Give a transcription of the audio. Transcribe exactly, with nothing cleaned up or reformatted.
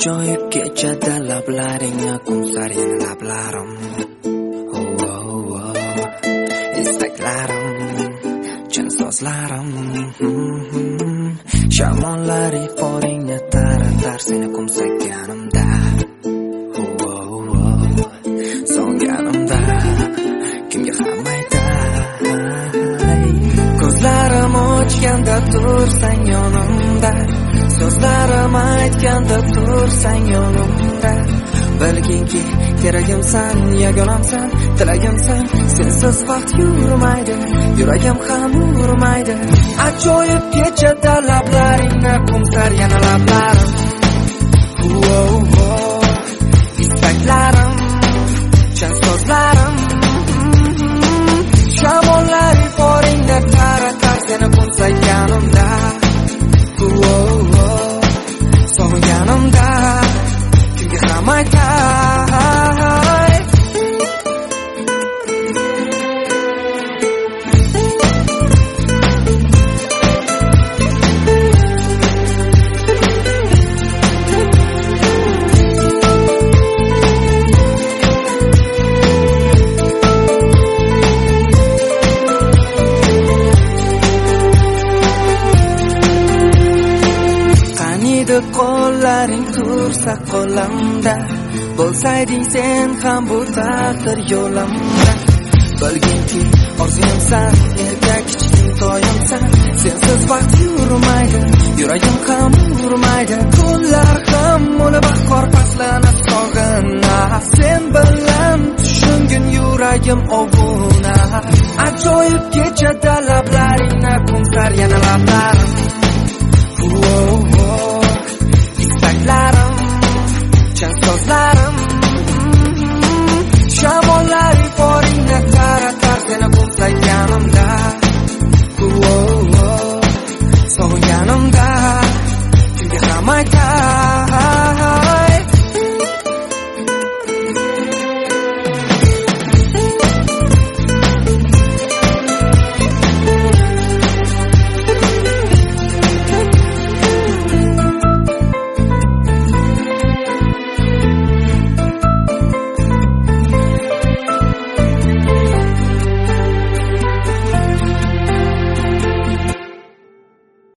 Ajoyib kechada lablaringni kumsar yana lablarim. Oh, oh, oh. Istaklarim, chin so'zlarim. Shamollar iforingni taratar seni kumsaganimda. Oh, oh, oh. So'nganimda kimga ham aytay. Ko'zlarim ochganda tursang yonimda. So'zlarim aytganda tursang yonimda. Bilginki keragimsan, yagonamsan, tilagimsan. Sensiz vaqt yurmaydi, yuragim ham urmaydi. Ajoyib kechada lablaringni kumsar yana lablarim. Oh, oh, istaklarim, chin so'zlarim. Shamollar iforingni taratar seni kumsaganimda. Oh, oh, so'nganimda kimga ham aytay. Qo'llaring tursa qo'limda, bo'lsayding sen ham bu taqdir yo'limda. Bilginki orzuyimsan, erkak kichkin toyimsan. Sensiz vaqt yurmaydi, yuragim ham urmaydi. Kunlar ham uni bahor faslining sog'ina. Sen bilan tushungin yuragim ovuna. Ajoyib